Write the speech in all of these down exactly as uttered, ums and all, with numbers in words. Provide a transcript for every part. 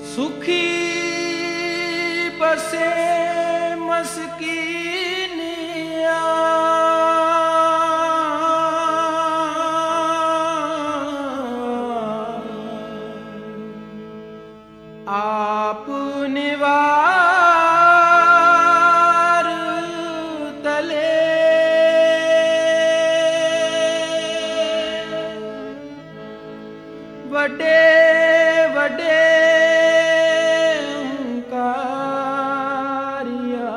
सुखी बसे मस्कीनिया आप निवार तले वडे वडे कारिया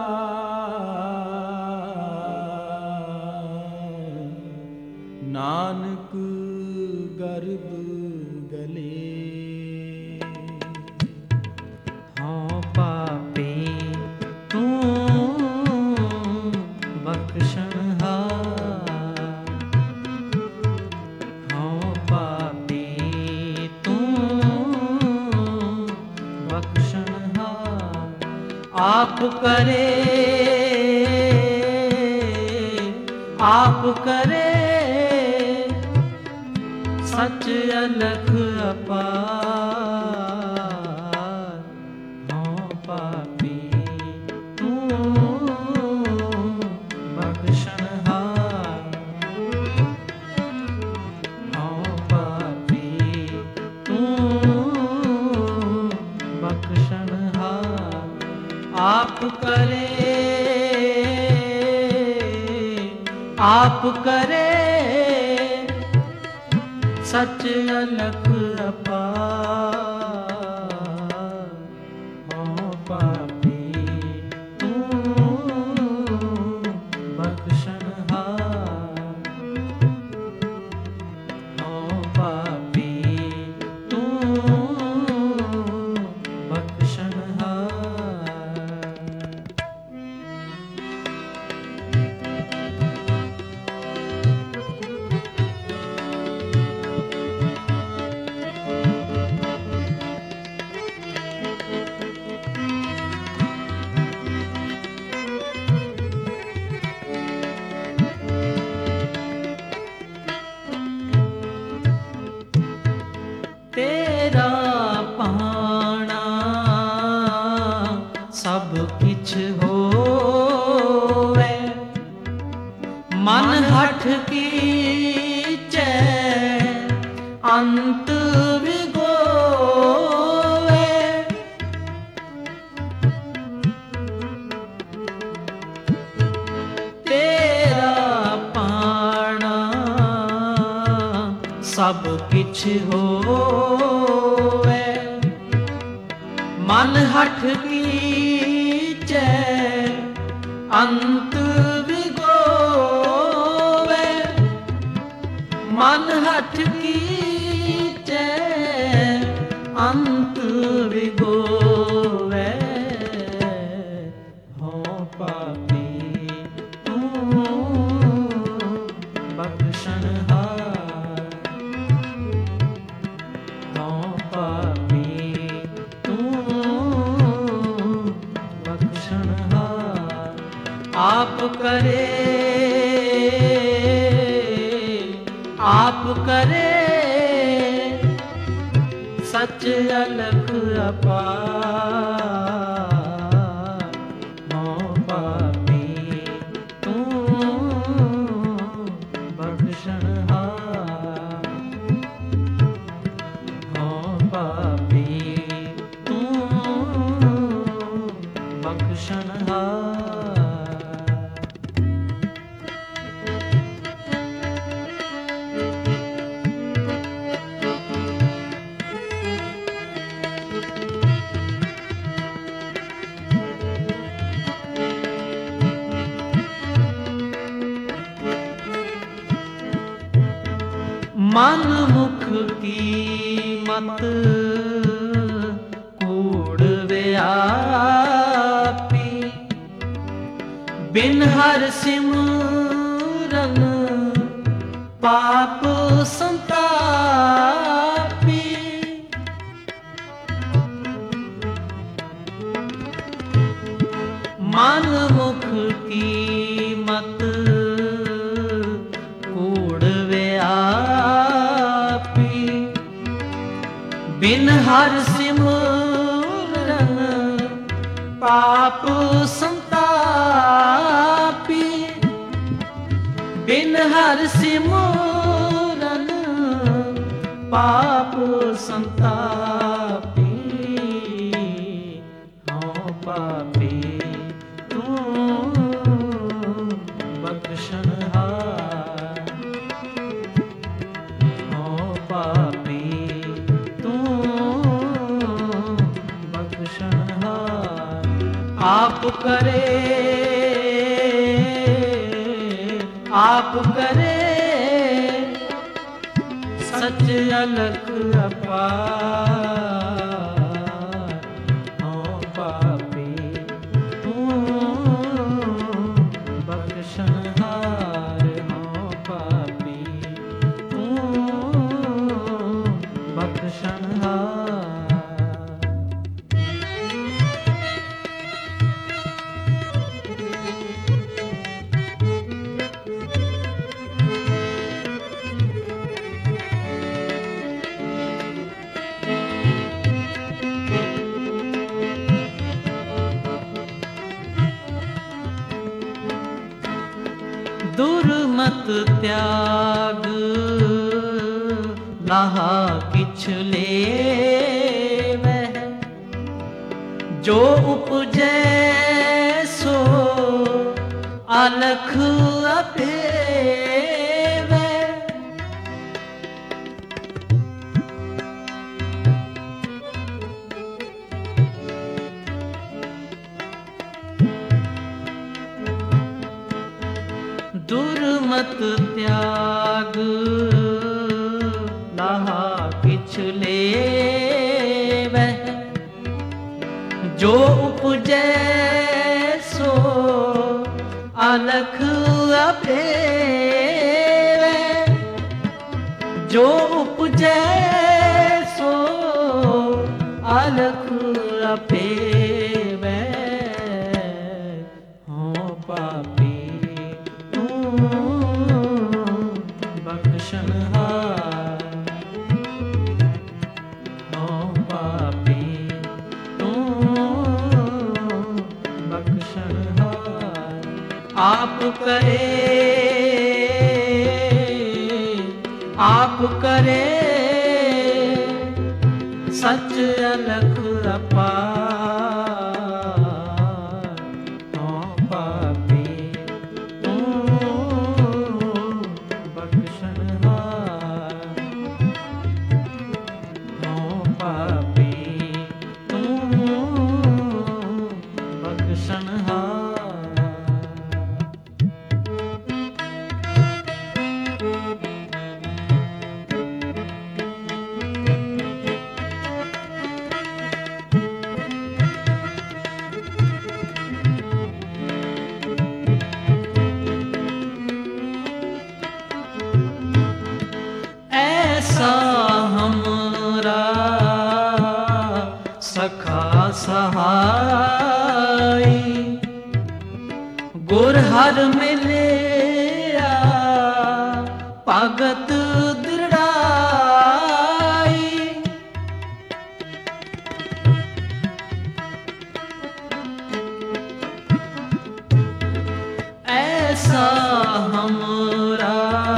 नानक गर्भ गले ਹਉ ਪਾਪੀ ਤੂੰ ਬਖਸ਼ਣਹਾਰ, ਹਉ ਪਾਪੀ ਤੂੰ ਬਖਸ਼ਣਹਾਰ। ਆਪ ਕਰੇ ਆਪ ਕਰੇ ਸੱਚ ਅਲਖ ਅਪਾਰ, ਹਉ ਪਾਪੀ ਤੂੰ ਬਖਸ਼ਣਹਾਰ, ਹਉ ਪਾਪੀ ਤੂੰ ਬਖਸ਼ਣਹਾਰ। ਆਪ ਕਰੇ ਆਪ ਕਰੇ ਸੱਚ ਅਲਖ ਅਪਾਰ, ਹਉ ਪਾਪੀ ਤੂੰ ਬਖਸ਼ਣਹਾਰ, ਹਉ ਪਾਪੀ ਤੂੰ ਬਖਸ਼ਣਹਾਰ। ਤੇਰਾ ਪਾਣਾ ਸਭ ਕਿਛ ਹੋਵੇ, ਮਨ ਹਠ ਕੀਚੈ ਅੰਤ ਵਿਗੋਵੇ। ਤੇਰਾ ਪਾਣਾ ਸਭ ਕਿਛ ਹੋਵੇ, ਮਨ ਹਠ ਕੀਚੈ ਅੰਤ ਵਿਗੋਵੇ। ਮਨ ਹਠ ਕੀਚੈ ਅੰਤ ਵਿਗੋਵੇ, ਹਉ ਪਾਪੀ ਤੂੰ ਬਖਸ਼ਣਹਾਰ, ਹਉ ਪਾਪੀ ਤੂੰ ਬਖਸ਼ਣਹਾਰ। ਆਪ ਕਰੇ ਆਪ ਕਰੇ ਸੱਚ ਅਲਖ ਅਪਾਰ, ਹਉ ਪਾਪੀ ਤੂੰ ਬਖਸ਼ਣਹਾਰ, ਹਉ ਪਾਪੀ ਤੂੰ ਬਖਸ਼ਣਹਾਰ। ਮਨ ਮੁਖ ਕੀ ਮਤ ਕੂੜ ਵਿਆਪੀ, ਬਿਨ ਹਰ ਸਿਮਰਨ ਪਾਪ ਸੰਤਾਪੀ। ਮਨ ਮੁਖ ਕੀ ਮਤ ਕੂੜ ਵਿਆਪੀ, ਬਿਨ ਹਰ ਸਿਮਰਨ ਪਾਪ ਸੰਤਾਪੀ, ਬਿਨ ਹਰ ਸਿਮਰਨ ਪਾਪ ਸੰਤਾਪੀ। ਹਉ ਪਾਪੀ ਤੂੰ ਬਖਸ਼ਣਹਾਰ, ਹਉ ਪਾਪੀ ਤੂੰ ਬਖਸ਼ਣਹਾਰ। ਆਪ ਕਰੇ ਆਪ ਕਰੇ ਸਚ ਅਲਖ ਅਪਾਰ। ਹਉ ਪਾਪੀ ਤੂੰ ਬਖਸ਼ਣਹਾਰ, ਹਉ ਪਾਪੀ ਤੂੰ ਬਖਸ਼ਣਹਾਰ। ਦੁਰਮਤ ਤਿਆਗ ਲਾਹਾ ਕਿਛ ਲੇਵਹਿ, ਜੋ ਉਪਜੈ ਸੋ ਅਲਖ ਅਪੇਵੈ। ਦੁਰਮਤ ਤਿਆਗ ਲਾਹਾ ਕਿਛ ਲੇਵਹਿ, ਜੋ ਉਪਜੈ ਸੋ ਅਲਖ ਅਪੇਵੈ। ਜੋ ਉਪਜੈ ਸੋ ਅਲਖ ਅਪੇਵੈ। ਹਉ ਪਾਪੀ ਬਖਸ਼ਣਹਾਰ, ਹਉ ਪਾਪੀ ਤੂੰ ਬਖਸ਼ਣਹਾਰ। ਆਪ ਕਰੇ ਆਪ ਕਰੇ ਸਚ ਅਲਖ ਅਪਾਰ। ਹਉ ਪਾਪੀ ਤੂੰ ਬਖਸ਼ਣਹਾਰ, ਹਉ ਪਾਪੀ ਤੂੰ ਬਖਸ਼ਣਹਾਰ। ऐसा हमरा सखा सहाई, गुर हर मिलिया भगत दृढ़ाई। ऐसा हमरा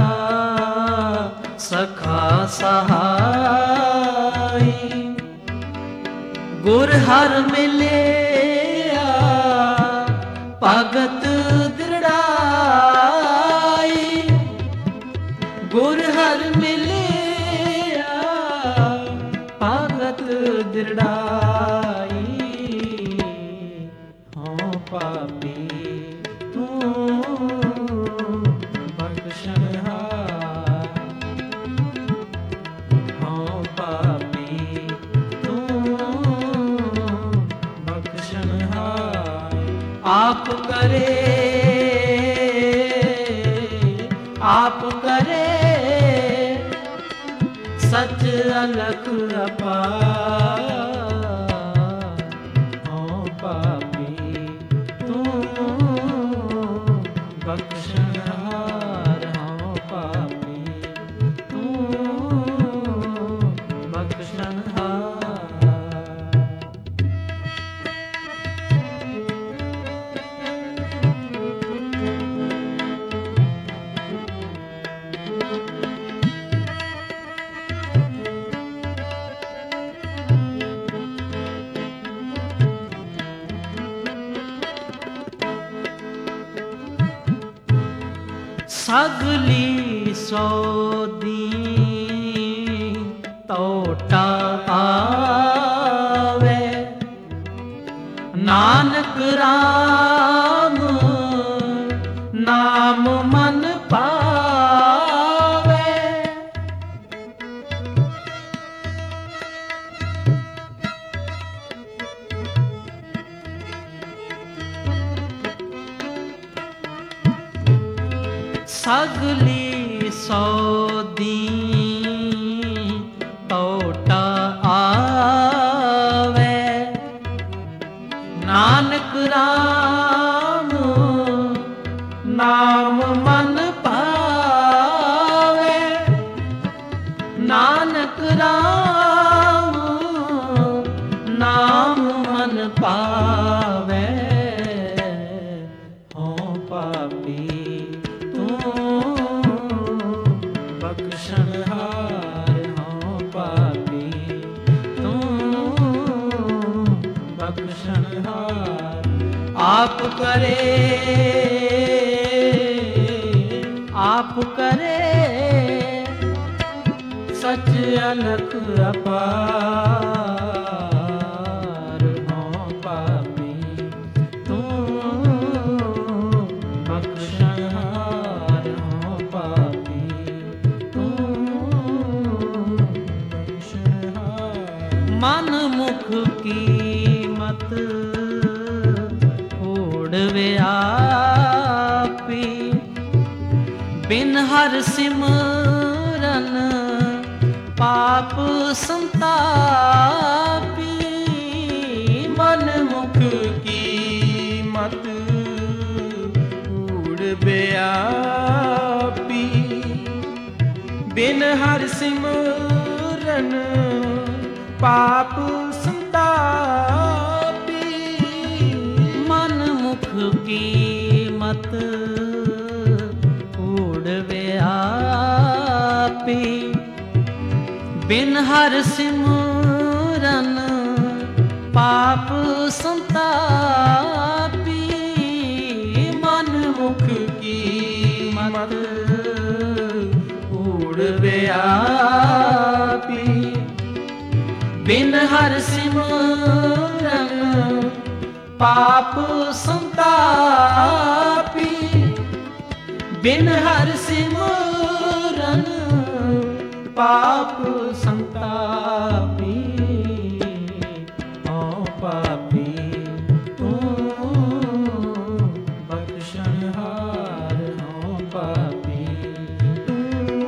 सखा सहाई, गुर हर मिलिया भगत दृढ़ाई। गुर हर मिलिया भगत दृढ़ाई। हऊँ पापी तू बख्शनहार, हऊँ पापी तू बख्शनहार। आप करे आप करे सच अलख अपार। हऊँ पापी तू बख्शनहार, हऊँ पापी तू बख्शनहार। ਸਗਲੀ ਸੋਦੀ ਟੋਟਾ ਆਵੇ, ਨਾਨਕ ਰਾਮ ਨਾਮ ਮਨ ਪਾਵੇ। ਸਗਲੀ ਸੋਦੀ ਟੋਟਾ ਆਵੇ, ਨਾਨਕ ਰਾਮ ਨਾਮ ਮਨ ਪਾਵੇ। ਨਾਨਕ ਰਾਮ ਨਾਮ ਮਨ ਪਾਵੇ। ਹਉ ਪਾਪੀ ਬਖਸ਼ਣਹਾਰ, ਹਉ ਪਾਪੀ ਤੂੰ ਬਖਸ਼ਣਹਾਰ। ਆਪ ਕਰੇ ਆਪ ਕਰੇ ਸਚ ਅਲਖ ਅਪਾਰ। ਹਉ ਪਾਪੀ ਤੂੰ ਬਖਸ਼ਣਹਾਰ, ਹਉ ਪਾਪੀ ਮਨ ਮੁਖ ਕੀਮਤ ਓੜਵੇ ਆਪੀ, ਬਿਨ ਹਰ ਸਿਮਰਨ ਪਾਪ ਸੰਤਾਪੀ। ਮਨ ਮੁਖ ਕੀਮਤ ਊੜਵੇ ਆਪੀ, ਬਿਨ ਹਰ ਸਿਮਰਨ ਪਾਪ ਸੰਤਾਪੀ। ਮਨ ਮੁਖ ਕੀਮਤ ਊੜਵੇ ਆਪੀ, ਬਿਨ ਹਰ ਸਿਮਰਨ ਪਾਪ ਸੰਤਾਪੀ। ਮਨ ਮੁਖ ਕੀਮਤ ਊੜਵੇ ਆਪੀ, ਬਿਨ ਹਰ ਸਿਮਰਨ ਪਾਪ ਸੰਤਾਪੀ। ਬਿਨ ਹਰ ਸਿਮਰਨ ਪਾਪ ਸੰਤਾਪੀ। ਹਉ ਪਾਪੀ ਤੂੰ ਬਖਸ਼ਣਹਾਰ, ਹਉ ਪਾਪੀ ਤੂੰ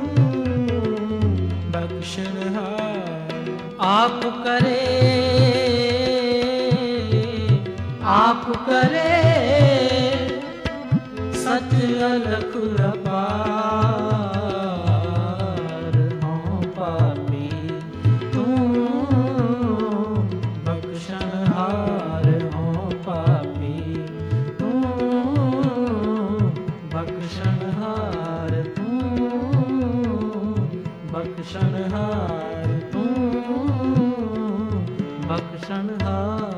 ਬਖਸ਼ਣਹਾਰ। ਆਪ ਕਰੇ ਆਪ ਕਰੇ ਸਚ ਅਲਖ ਅਪਾਰ। ਹਉ ਪਾਪੀ ਤੂੰ ਬਖਸ਼ਣਹਾਰ, ਹਉ ਪਾਪੀ ਤੂੰ ਬਖਸ਼ਣਹਾਰ, ਤੂੰ ਬਖਸ਼ਣਹਾਰ, ਤੂੰ ਬਖਸ਼ਣਹਾਰ।